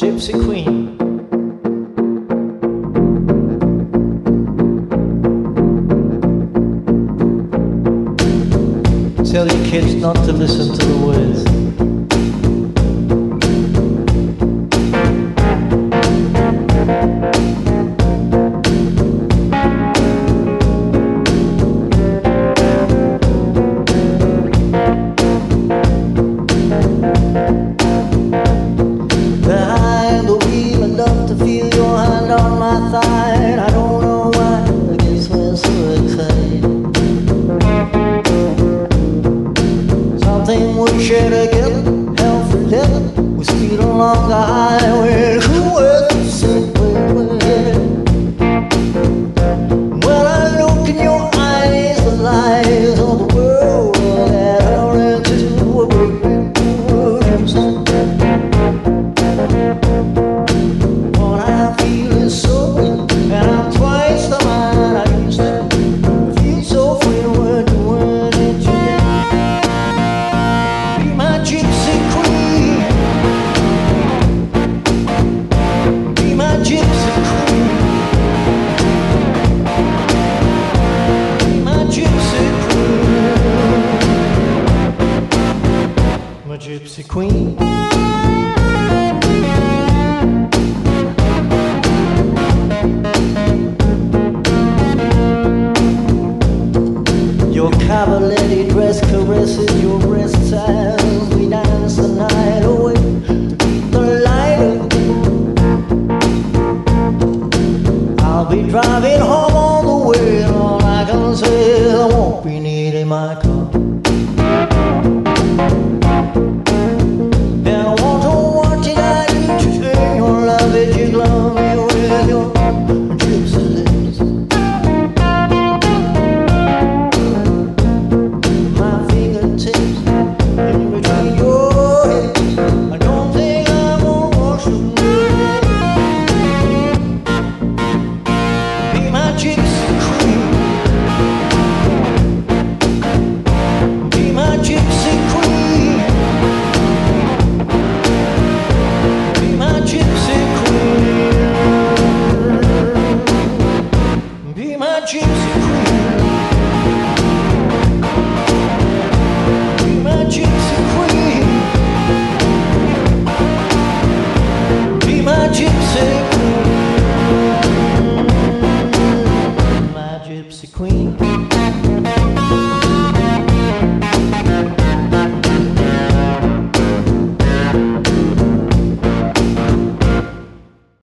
gypsy queen. Tell your kids not to listen to the words. Behind the wheel, I love to feel your hand on my thigh. I don't know why, I guess we're so excited. Something we share together, hell for leather. We speed along the highway. Who was the same way? When I look in your eyes, the lies of the world that are into a broken world. What I feel is so real, and I'm twice the man I used to. I feel so free when you weren't into me. Be my gypsy queen. Be my gypsy queen. Be my gypsy queen. My gypsy queen. Your cavalier dress caresses your